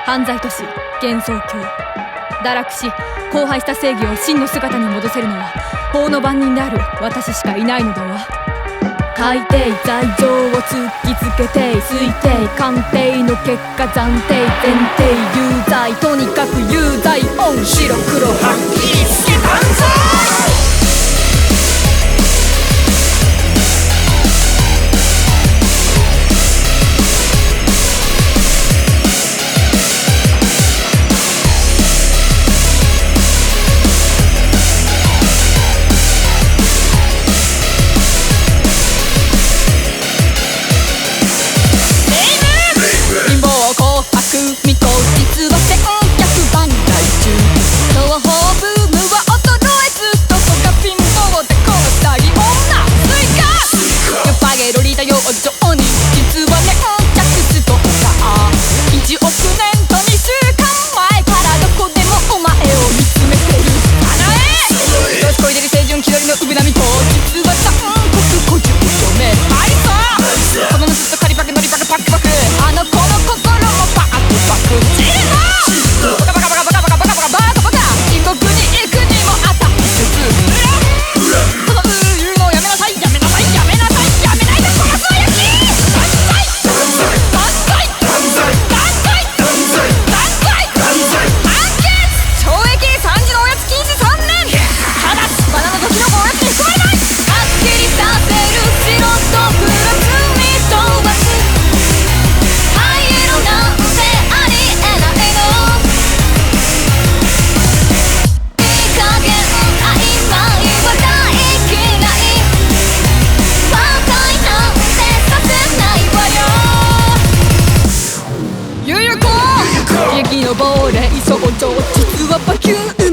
犯罪都市幻想郷。堕落し荒廃した正義を真の姿に戻せるのは法の番人である私しかいないのだわ。海底罪状を突きつけて推定鑑定の結果暫定前提有罪、とにかく有罪。オン白黒はっきりつけたんぞ。見当実は千客万来中。東方ブームは衰えずどこか貧乏でこの二人女スイカよパゲロリだよ女に実はね客ストーカー。1億年と2週間前からどこでもお前を見つめてる花江よしこいでる清純気取りのうぶなみと実は残酷50丁目ありそうこのずっとカリパクノリパクパクパクあの子の心もパクバカバカバカバカバカバカバカバカバカ地獄に行くにもあたせずこの言うのやめなさいやめなさいやめなさいやめないでこのつやき断罪断罪断罪断罪断罪判決懲役3時のおやつ禁止3年ただしバナナとキノコおやつに含まれない。はっきりさせる白とプラスに飛ばす灰色なんてありえないの。いい加減曖昧は大嫌い和解なんてさせないわよ。ゆうゆこ雪の亡霊総長実はバキュン